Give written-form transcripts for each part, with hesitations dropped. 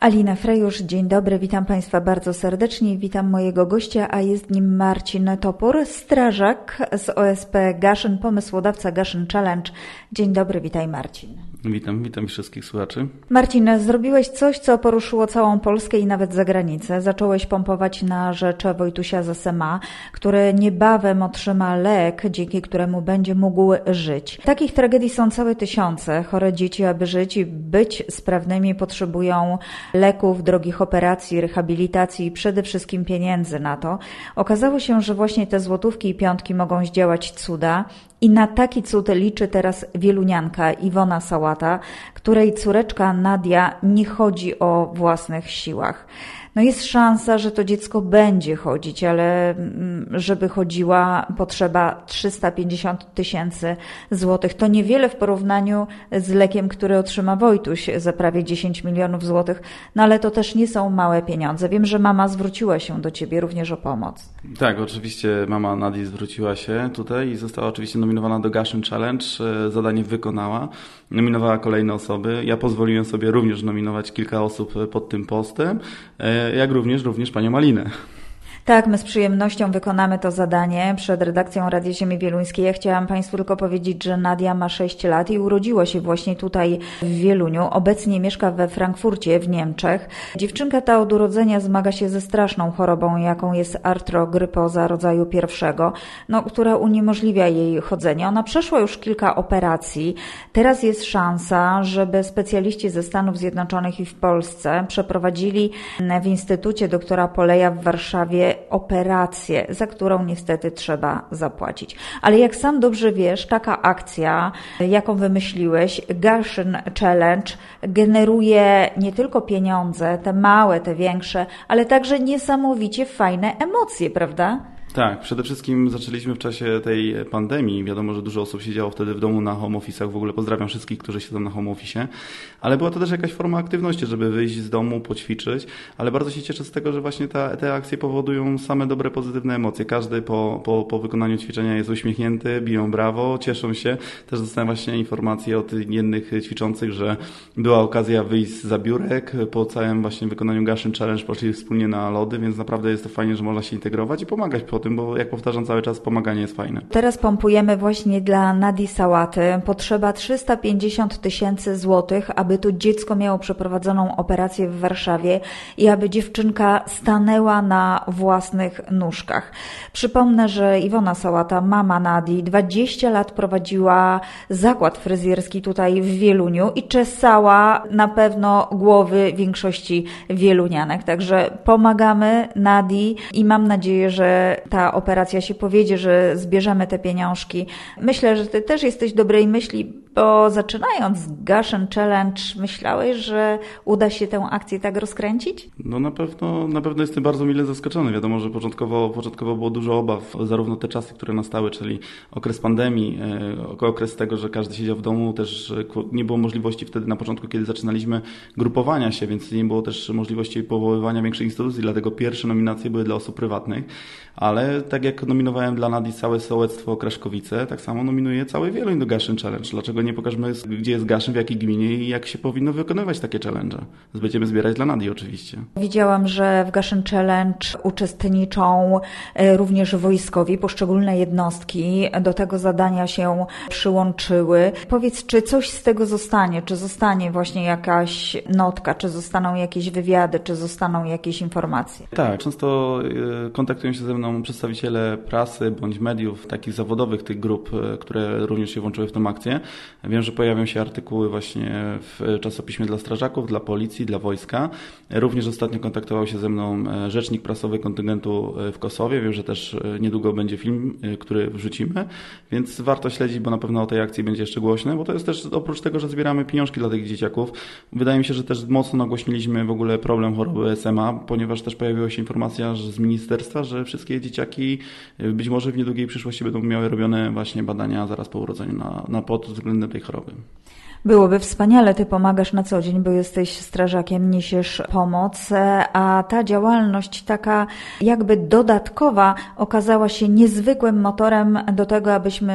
Alina Frejusz, dzień dobry, witam Państwa bardzo serdecznie, witam mojego gościa, a jest nim Marcin Topór, strażak z OSP Gaszyn, pomysłodawca Gaszyn Challenge. Dzień dobry, witaj Marcin. Witam wszystkich słuchaczy. Marcin, zrobiłeś coś, co poruszyło całą Polskę i nawet zagranicę. Zacząłeś pompować na rzecz Wojtusia z SMA, który niebawem otrzyma lek, dzięki któremu będzie mógł żyć. Takich tragedii są całe tysiące. Chore dzieci, aby żyć i być sprawnymi, potrzebują leków, drogich operacji, rehabilitacji i przede wszystkim pieniędzy na to. Okazało się, że właśnie te złotówki i piątki mogą zdziałać cuda. I na taki cud liczy teraz wielunianka Iwona Sałata, której córeczka Nadia nie chodzi o własnych siłach. No jest szansa, że to dziecko będzie chodzić, ale żeby chodziła, potrzeba 350 000 złotych. To niewiele w porównaniu z lekiem, który otrzyma Wojtuś za prawie 10 milionów złotych, no ale to też nie są małe pieniądze. Wiem, że mama zwróciła się do Ciebie również o pomoc. Tak, oczywiście mama Nadii zwróciła się tutaj i została oczywiście nominowana do Gaszyn Challenge. Zadanie wykonała. Nominowała kolejne osoby. Ja pozwoliłem sobie również nominować kilka osób pod tym postem, jak również panią Alinę. Tak, my z przyjemnością wykonamy to zadanie przed redakcją Radia Ziemi Wieluńskiej. Ja chciałam Państwu tylko powiedzieć, że Nadia ma 6 lat i urodziła się właśnie tutaj w Wieluniu. Obecnie mieszka we Frankfurcie w Niemczech. Dziewczynka ta od urodzenia zmaga się ze straszną chorobą, jaką jest artrogrypoza rodzaju pierwszego, która uniemożliwia jej chodzenie. Ona przeszła już kilka operacji. Teraz jest szansa, żeby specjaliści ze Stanów Zjednoczonych i w Polsce przeprowadzili w Instytucie doktora Poleja w Warszawie operację, za którą niestety trzeba zapłacić. Ale jak sam dobrze wiesz, taka akcja, jaką wymyśliłeś, Gaszyn Challenge, generuje nie tylko pieniądze, te małe, te większe, ale także niesamowicie fajne emocje, prawda? Tak, przede wszystkim zaczęliśmy w czasie tej pandemii. Wiadomo, że dużo osób siedziało wtedy w domu na home office'ach. W ogóle pozdrawiam wszystkich, którzy siedzą na home office. Ale była to też jakaś forma aktywności, żeby wyjść z domu, poćwiczyć. Ale bardzo się cieszę z tego, że właśnie te akcje powodują same dobre, pozytywne emocje. Każdy po wykonaniu ćwiczenia jest uśmiechnięty, biją brawo, cieszą się. Też dostałem właśnie informacje od innych ćwiczących, że była okazja wyjść za biurek. Po całym właśnie wykonaniu Gaszyn Challenge poszli wspólnie na lody, więc naprawdę jest to fajnie, że można się integrować i pomagać po tym, bo jak powtarzam cały czas, pomaganie jest fajne. Teraz pompujemy właśnie dla Nadii Sałaty. Potrzeba 350 000 złotych, aby to dziecko miało przeprowadzoną operację w Warszawie i aby dziewczynka stanęła na własnych nóżkach. Przypomnę, że Iwona Sałata, mama Nadii, 20 lat prowadziła zakład fryzjerski tutaj w Wieluniu i czesała na pewno głowy większości wielunianek. Także pomagamy Nadii i mam nadzieję, że ta operacja się powiedzie, że zbierzemy te pieniążki. Myślę, że Ty też jesteś dobrej myśli, bo zaczynając Gaszyn Challenge myślałeś, że uda się tę akcję tak rozkręcić? No na pewno jestem bardzo mile zaskoczony. Wiadomo, że początkowo było dużo obaw, zarówno te czasy, które nastały, czyli okres pandemii, okres tego, że każdy siedział w domu, też nie było możliwości wtedy na początku, kiedy zaczynaliśmy, grupowania się, więc nie było też możliwości powoływania większych instytucji, dlatego pierwsze nominacje były dla osób prywatnych, ale tak jak nominowałem dla Nadii całe sołectwo Kraszkowice, tak samo nominuję cały Wieluń do Gaszyn Challenge. Dlaczego nie pokażemy, gdzie jest Gaszyn, w jakiej gminie i jak się powinno wykonywać takie challenge? Będziemy zbierać dla Nadii oczywiście. Widziałam, że w Gaszyn Challenge uczestniczą również wojskowi, poszczególne jednostki do tego zadania się przyłączyły. Powiedz, czy coś z tego zostanie? Czy zostanie właśnie jakaś notka? Czy zostaną jakieś wywiady? Czy zostaną jakieś informacje? Tak, często kontaktują się ze mną przedstawiciele prasy bądź mediów takich zawodowych tych grup, które również się włączyły w tę akcję. Wiem, że pojawią się artykuły właśnie w czasopiśmie dla strażaków, dla policji, dla wojska. Również ostatnio kontaktował się ze mną rzecznik prasowy kontyngentu w Kosowie. Wiem, że też niedługo będzie film, który wrzucimy, więc warto śledzić, bo na pewno o tej akcji będzie jeszcze głośno, bo to jest też oprócz tego, że zbieramy pieniążki dla tych dzieciaków. Wydaje mi się, że też mocno nagłośniliśmy w ogóle problem choroby SMA, ponieważ też pojawiła się informacja z ministerstwa, że wszystkie dzieciaki być może w niedługiej przyszłości będą miały robione właśnie badania zaraz po urodzeniu pod względem tej choroby. Byłoby wspaniale, Ty pomagasz na co dzień, bo jesteś strażakiem, niesiesz pomoc, a ta działalność taka jakby dodatkowa okazała się niezwykłym motorem do tego, abyśmy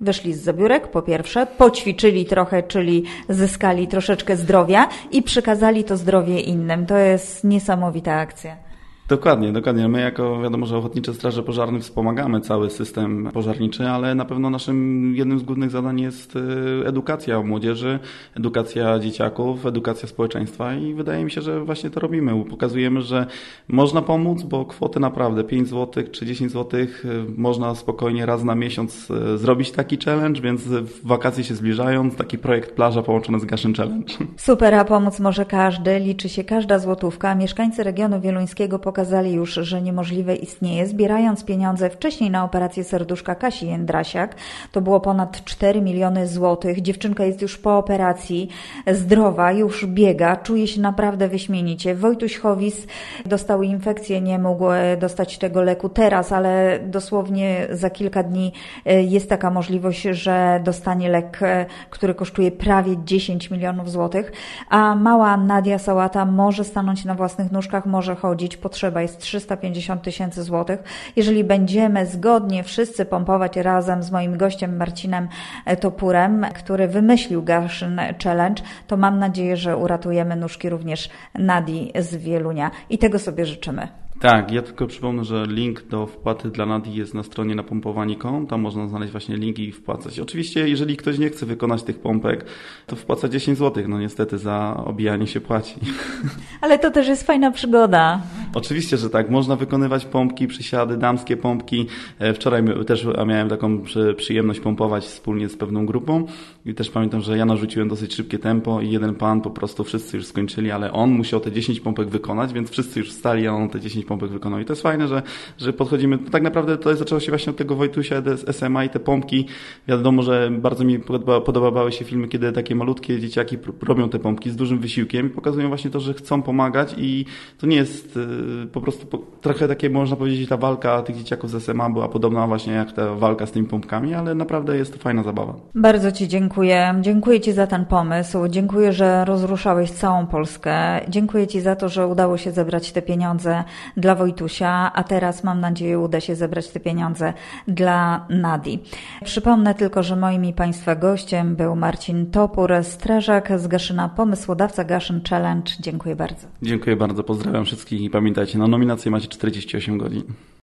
Wyszli z zabiórek, po pierwsze, poćwiczyli trochę, czyli zyskali troszeczkę zdrowia i przekazali to zdrowie innym. To jest niesamowita akcja. Dokładnie. My jako, wiadomo, że Ochotnicze Straże Pożarne wspomagamy cały system pożarniczy, ale na pewno naszym jednym z głównych zadań jest edukacja młodzieży, edukacja dzieciaków, edukacja społeczeństwa i wydaje mi się, że właśnie to robimy. Pokazujemy, że można pomóc, bo kwoty naprawdę 5 zł czy 10 zł można spokojnie raz na miesiąc zrobić taki challenge, więc wakacje się zbliżają, taki projekt Plaża połączony z Gaszyn Challenge. Super, a pomóc może każdy, liczy się każda złotówka. Mieszkańcy regionu wieluńskiego pokazali już, że niemożliwe istnieje, zbierając pieniądze wcześniej na operację serduszka Kasi Jędrasiak. To było ponad 4 miliony złotych. Dziewczynka jest już po operacji, zdrowa, już biega, czuje się naprawdę wyśmienicie. Wojtuś Chowis dostał infekcję, nie mógł dostać tego leku teraz, ale dosłownie za kilka dni jest taka możliwość, że dostanie lek, który kosztuje prawie 10 milionów złotych, a mała Nadia Sałata może stanąć na własnych nóżkach, może chodzić, potrzeba jest 350 tysięcy złotych. Jeżeli będziemy zgodnie wszyscy pompować razem z moim gościem Marcinem Topurem, który wymyślił Gaszyn Challenge, to mam nadzieję, że uratujemy nóżki również Nadii z Wielunia i tego sobie życzymy. Tak, ja tylko przypomnę, że link do wpłaty dla Nadii jest na stronie napompowani.com, tam można znaleźć właśnie link i wpłacać. Oczywiście, jeżeli ktoś nie chce wykonać tych pompek, to wpłaca 10 zł, no niestety za obijanie się płaci. Ale to też jest fajna przygoda. Oczywiście, że tak, można wykonywać pompki, przysiady, damskie pompki. Wczoraj też miałem taką przyjemność pompować wspólnie z pewną grupą i też pamiętam, że ja narzuciłem dosyć szybkie tempo i jeden pan po prostu wszyscy już skończyli, ale on musiał te 10 pompek wykonać, więc wszyscy już wstali, a on te 10 pompek wykonał. I to jest fajne, że podchodzimy, tak naprawdę to zaczęło się właśnie od tego Wojtusia z SMA i te pompki. Wiadomo, że bardzo mi podobały się filmy, kiedy takie malutkie dzieciaki robią te pompki z dużym wysiłkiem i pokazują właśnie to, że chcą pomagać i to nie jest po prostu trochę takie, można powiedzieć, ta walka tych dzieciaków z SMA była podobna właśnie jak ta walka z tymi pompkami, ale naprawdę jest to fajna zabawa. Bardzo Ci dziękuję. Dziękuję Ci za ten pomysł. Dziękuję, że rozruszałeś całą Polskę. Dziękuję Ci za to, że udało się zebrać te pieniądze dla Wojtusia, a teraz mam nadzieję uda się zebrać te pieniądze dla Nadii. Przypomnę tylko, że moim i Państwa gościem był Marcin Topur, strażak z Gaszyna, pomysłodawca Gaszyn Challenge. Dziękuję bardzo. Dziękuję bardzo, pozdrawiam wszystkich i pamiętajcie, na nominację macie 48 godzin.